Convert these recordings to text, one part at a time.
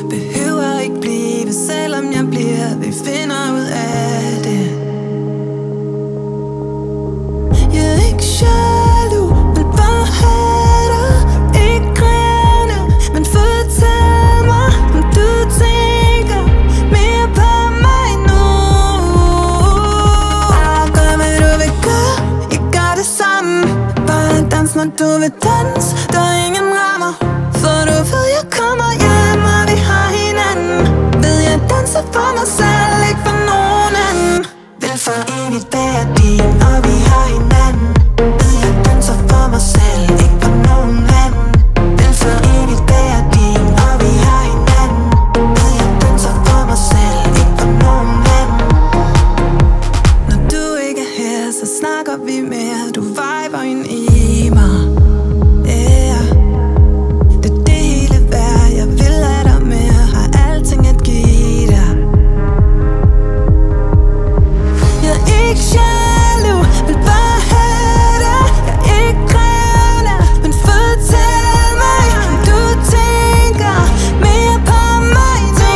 behøver ikke blive, selvom jeg bliver. Vi finder ud af det. Jeg er ikke jaloux, vil bare have dig. Ikke grine, men fortæl mig, om du tænker mere på mig nu. Bare gør, hvad du vil gøre, jeg gør det samme. Bare dans, når du vil danse, der er ingen rammer. For du ved, jeg kommer hjem, og vi har hinanden. Ved jeg danser for mig selv, ikke for nogen anden. Vil for evigt være din, og vi har hinanden. Ved jeg danser for mig selv, ikke for nogen anden. Vil for evigt være din, og vi har hinanden. Ved jeg danser for mig selv, ikke for nogen anden. Når du ikke er her, så snakker vi mere. Du viber ind i mig. Yeah. Det er det hele værd, jeg vil have dig mere. Har alting at give dig. Jeg er ikke jaloux, vil bare have dig. Jeg er ikke grene, men fortæl mig, om du tænker mere på mig nu.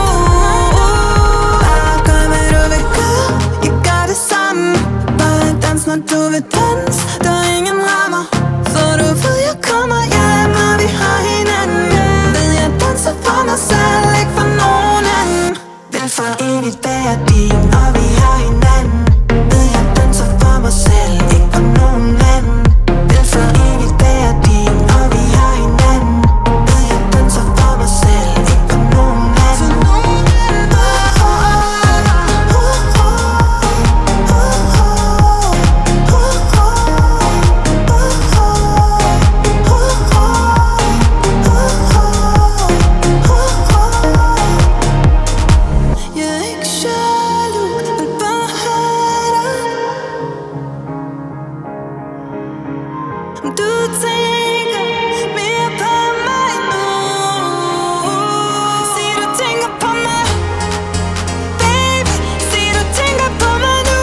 Bare gør, hvad du vil gøre, jeg gør det samme. Bare dans, når du vil danse, der er ingen rammer. For du ved, jeg kommer hjem, og vi har hinanden. Ved jeg danser for mig selv, ikke for nogen anden. Vil for evigt være din, og vi har hinanden. Ved jeg danser for mig selv, ikke for nogen anden. Vil for evigt være din, og vi har hinanden. Ved jeg danser for mig selv, ikke for nogen anden. Jeg er ikke jaloux, vil bare have dig. Om du tænker mere på mig nu. Sig du tænker på mig, baby. Sig du tænker på mig nu.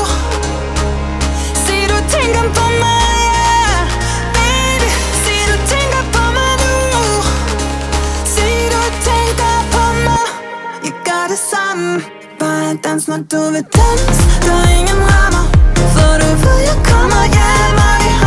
Sig du tænker på mig, yeah, baby. Sig du tænker på mig nu. Sig du tænker på mig. Jeg gør det samme. Bare dans, når du vil danse, der er ingen rammer. For du ved, jeg kommer hjem, og vi har